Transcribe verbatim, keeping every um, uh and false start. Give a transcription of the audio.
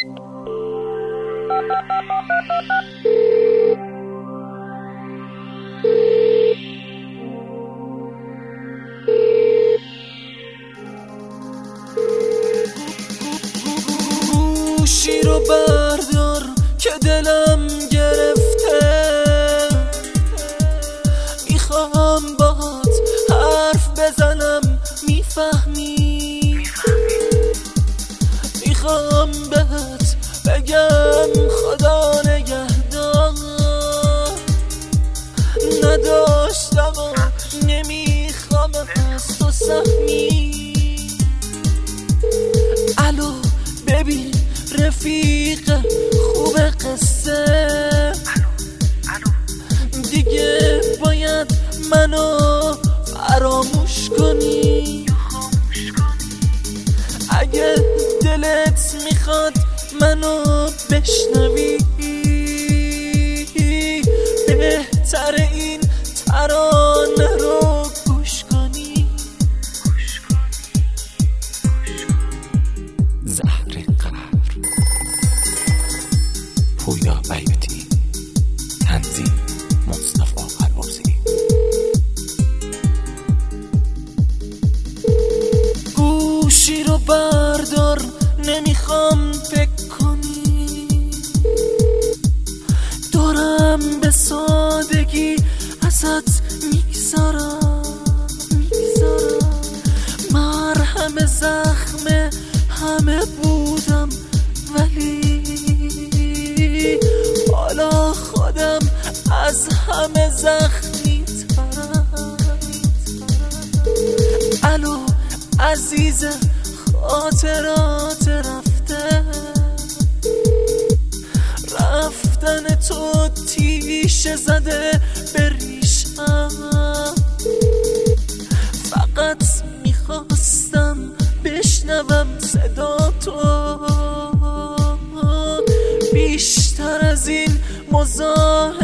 گوشی رو بردار که دلم گرفته، میخوام باهات حرف بزنم میفهمی، میخوام بهت بگم خدا نگهدار، نداشتم و نمیخوام از تو سهمی. الو ببین رفیق خوب قصه، دیگه باید منو فراموش کنی. اگه دلت میخواد منو بشنوی، بهتر این ترانه رو گوش کنی. زهر قهر، پویا بیاتی، تنظیم مصطفی هروزی. گوشی رو بردار نمیخوام فکر کنی، دارم به سادگی ازت میگذارم میگذارم مرهم زخم همه بودم، ولی حالا خودم از همه زخمی ترم. الو عزیز خاطرات رفته، رفتن تو تیشه زده به ریشم. فقط میخواستم بشنوم صدا تو، بیشتر از این مزاحم